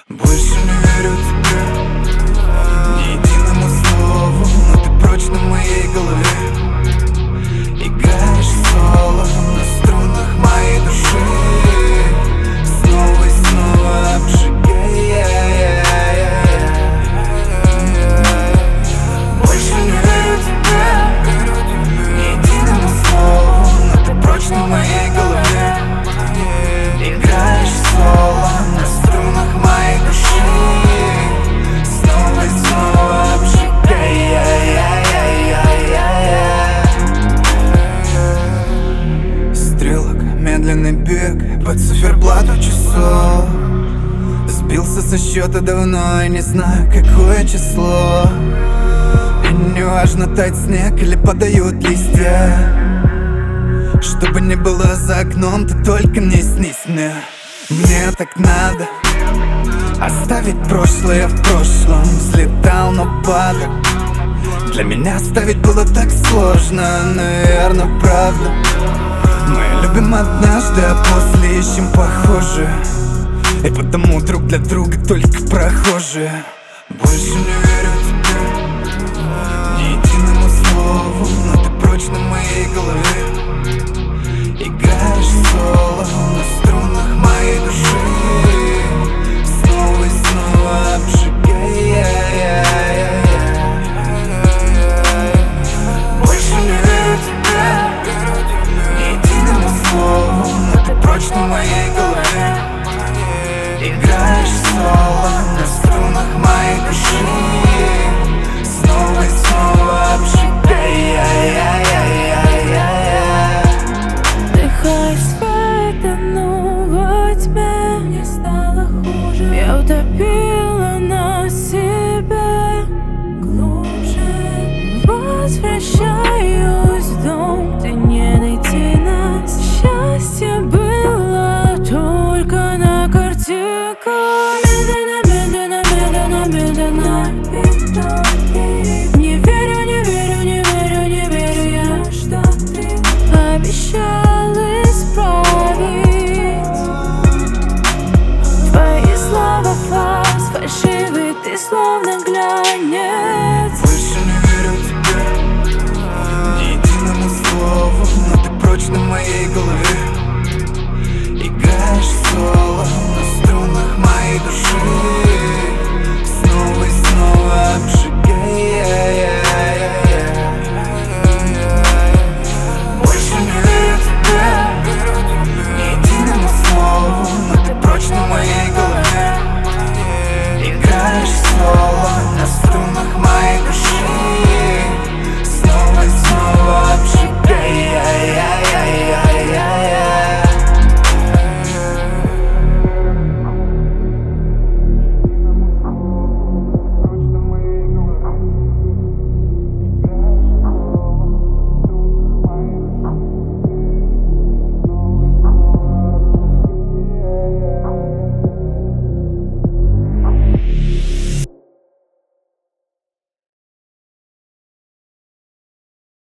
Больше не верю тебе, ни единому слову, но ты прочно в моей голове. Играешь соло на струнах моей души, снова и снова обжигая. Больше не верю тебе, ни единому слову, но ты прочно в моей голове. Играешь соло на струнах моей души, снова и снова обжигая. Стрелок, медленный бег по циферблату часов. Сбился со счета давно и не знаю, какое число. И неважно, тает снег или подают листья. Чтобы не было за окном, ты только не снись мне. Мне так надо оставить прошлое в прошлом. Взлетал, но падал. Для меня оставить было так сложно, наверно, правда. Мы любим однажды, а после ищем похожие. И потому друг для друга только прохожие. Больше не верю тебе, ни единому слову, но ты прочно в моей голове. Играешь соло на струнах моей души, снова и снова обжигая. Больше не верю тебе, ни единому слову, но ты прочно в моей голове. Играешь соло на струнах моей души, снова и снова обжигая. Мне стало хуже, я утопила на себе глубже. Возвращаюсь в дом, где не найти нас. Счастье было только на картинках.